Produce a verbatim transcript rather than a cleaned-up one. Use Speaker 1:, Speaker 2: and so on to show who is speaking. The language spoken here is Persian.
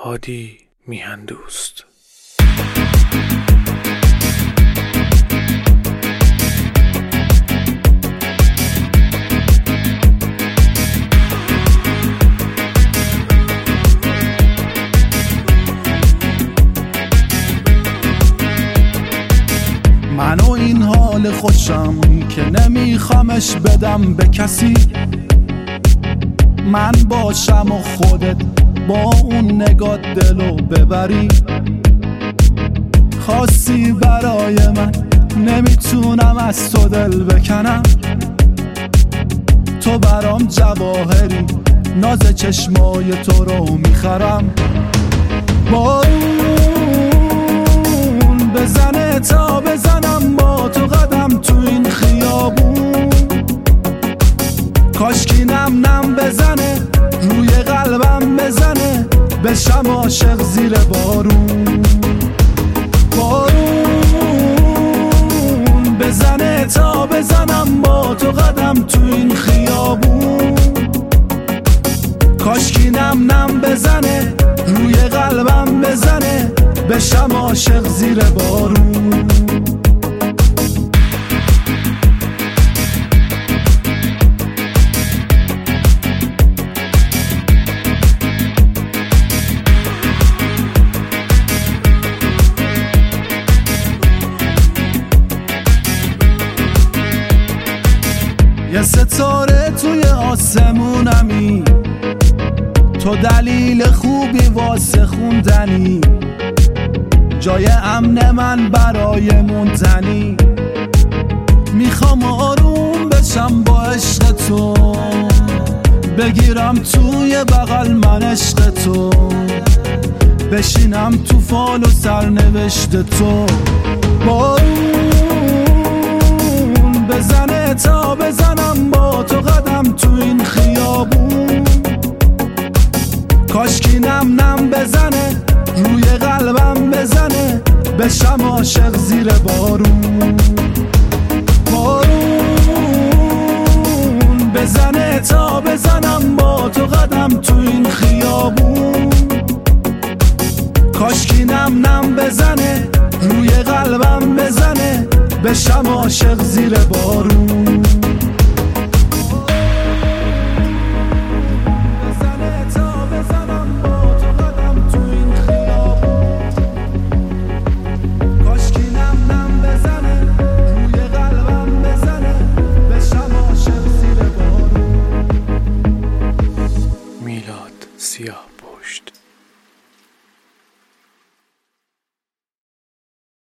Speaker 1: هادی میهندوست.
Speaker 2: من و این حال خوشم که نمیخوامش بدم به کسی، من باشم و خودت با اون نگات دلو ببری. خاصی برای من نمیتونم از تو دل بکنم، تو برام جواهری ناز چشمای تو رو میخرم. بارون بزنه تا بزنم با تو قدم تو این خیابون، کاشکی نم نم بزنه روی قلبم بزنه بشم عاشق زیر بارون. بارون بزنه تا بزنم با تو قدم تو این خیابون، کاشکی نم نم بزنه روی قلبم بزنه بشم عاشق زیر بارون. یه ستاره توی آسمونمی، تو دلیل خوبی واسه خوندنی، جای امن من برای موندنی. میخوام آروم بشم با عشق تو، بگیرم توی بغل من عشق تو، بشینم تو فال و سرنوشت تو. بارون بزنه تا بزنم با تو قدم تو این خیابون، کاشکی نم نم بزنه روی قلبم بزنه بشم عاشق زیر بارون. بارون بزنه تا بزنم با تو قدم تو این خیابون، کاشکی نم نم بزنه روی قلبم بزنه بشم عاشق زیر بارون.